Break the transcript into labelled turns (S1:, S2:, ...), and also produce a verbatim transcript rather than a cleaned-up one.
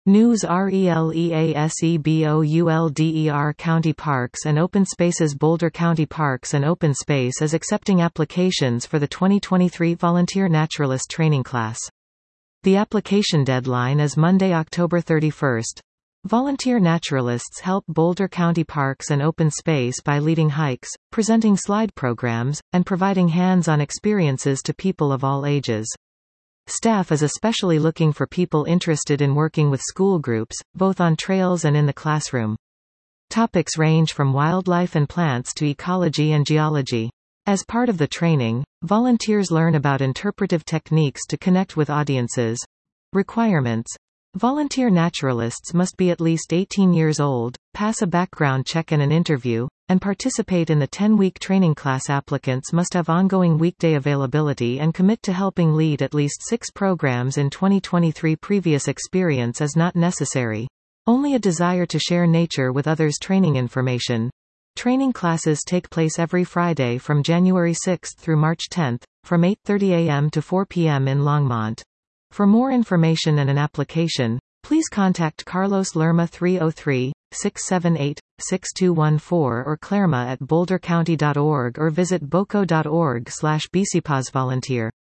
S1: News RELEASEBOULDER County Parks and Open Spaces Boulder County Parks and Open Space is accepting applications for the twenty twenty-three Volunteer Naturalist Training Class. The application deadline is Monday, October thirty-first. Volunteer naturalists help Boulder County Parks and Open Space by leading hikes, presenting slide programs, and providing hands-on experiences to people of all ages. Staff is especially looking for people interested in working with school groups, both on trails and in the classroom. Topics range from wildlife and plants to ecology and geology. As part of the training, volunteers learn about interpretive techniques to connect with audiences. Requirements: volunteer naturalists must be at least eighteen years old, pass a background check and an interview, and participate in the ten-week training class. Applicants must have ongoing weekday availability and commit to helping lead at least six programs in twenty twenty-three. Previous experience is not necessary. Only a desire to share nature with others. Training information. Training classes take place every Friday from January sixth through March tenth, from eight thirty a m to four p m in Longmont. For more information and an application, please contact Carlos Lerma three oh three, six seven eight, six two one four or Clarema at boulder county dot org or visit boco dot org slash bcpasvolunteer.